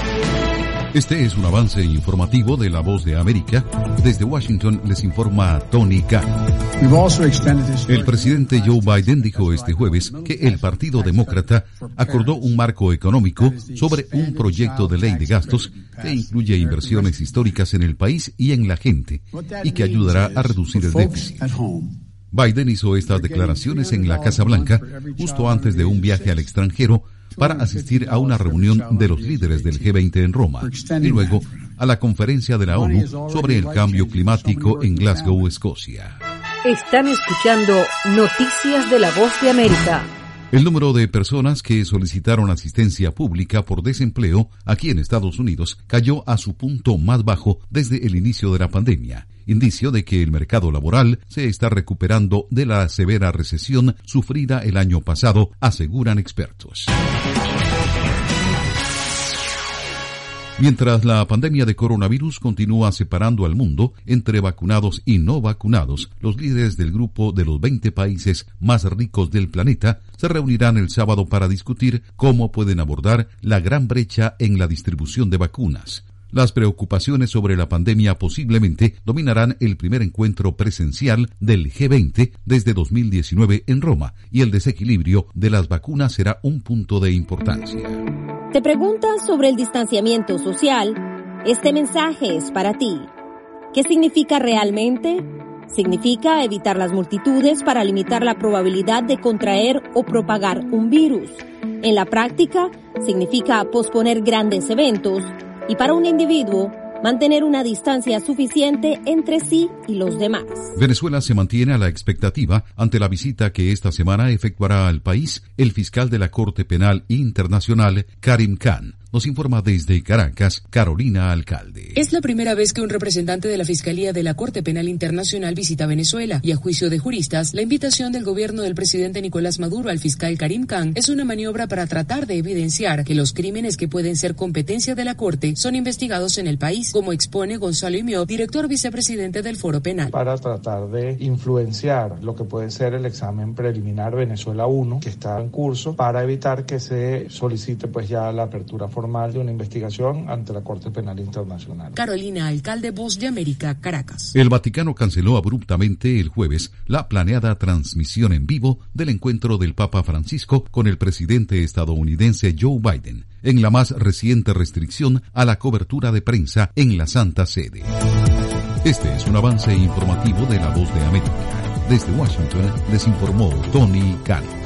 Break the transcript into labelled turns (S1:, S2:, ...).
S1: Este es un avance informativo de La Voz de América. Desde Washington les informa Tony Khan. El presidente Joe Biden dijo este jueves que el Partido Demócrata acordó un marco económico sobre un proyecto de ley de gastos que incluye inversiones históricas en el país y en la gente y que ayudará a reducir el déficit. Biden hizo estas declaraciones en la Casa Blanca justo antes de un viaje al extranjero para asistir a una reunión de los líderes del G20 en Roma y luego a la conferencia de la ONU sobre el cambio climático en Glasgow, Escocia.
S2: Están escuchando Noticias de La Voz de América.
S1: El número de personas que solicitaron asistencia pública por desempleo aquí en Estados Unidos cayó a su punto más bajo desde el inicio de la pandemia, indicio de que el mercado laboral se está recuperando de la severa recesión sufrida el año pasado, aseguran expertos. Mientras la pandemia de coronavirus continúa separando al mundo entre vacunados y no vacunados, los líderes del grupo de los 20 países más ricos del planeta se reunirán el sábado para discutir cómo pueden abordar la gran brecha en la distribución de vacunas. Las preocupaciones sobre la pandemia posiblemente dominarán el primer encuentro presencial del G20 desde 2019 en Roma, y el desequilibrio de las vacunas será un punto de importancia.
S3: ¿Te preguntas sobre el distanciamiento social? Este mensaje es para ti. ¿Qué significa realmente? Significa evitar las multitudes para limitar la probabilidad de contraer o propagar un virus. En la práctica, significa posponer grandes eventos y para un individuo, mantener una distancia suficiente entre sí y los demás.
S1: Venezuela se mantiene a la expectativa ante la visita que esta semana efectuará al país el fiscal de la Corte Penal Internacional, Karim Khan. Nos informa desde Caracas, Carolina Alcalde.
S4: Es la primera vez que un representante de la Fiscalía de la Corte Penal Internacional visita Venezuela, y a juicio de juristas, la invitación del gobierno del presidente Nicolás Maduro al fiscal Karim Khan es una maniobra para tratar de evidenciar que los crímenes que pueden ser competencia de la Corte son investigados en el país, como expone Gonzalo Imió, director vicepresidente del Foro Penal.
S5: Para tratar de influenciar lo que puede ser el examen preliminar Venezuela 1, que está en curso, para evitar que se solicite pues ya la apertura formal de una investigación ante la Corte Penal Internacional.
S4: Carolina Alcalde, Voz de América, Caracas.
S1: El Vaticano canceló abruptamente el jueves la planeada transmisión en vivo del encuentro del Papa Francisco con el presidente estadounidense Joe Biden, en la más reciente restricción a la cobertura de prensa en la Santa Sede. Este es un avance informativo de La Voz de América. Desde Washington les informó Tony Khan.